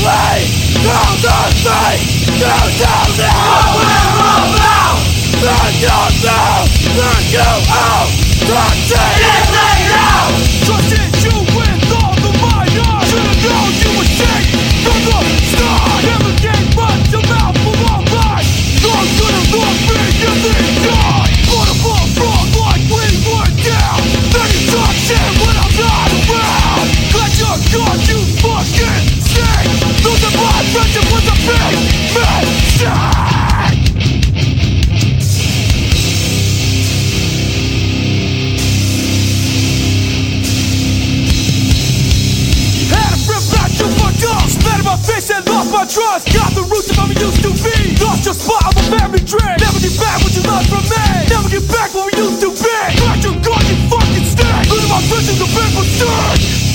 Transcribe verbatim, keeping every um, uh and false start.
Trust, got the roots of how we used to be. Lost your spot of a family dream. Never get back what you lost from me. Never get back what we used to be. Got your gun, you fucking stink. Look at my visions of people stink.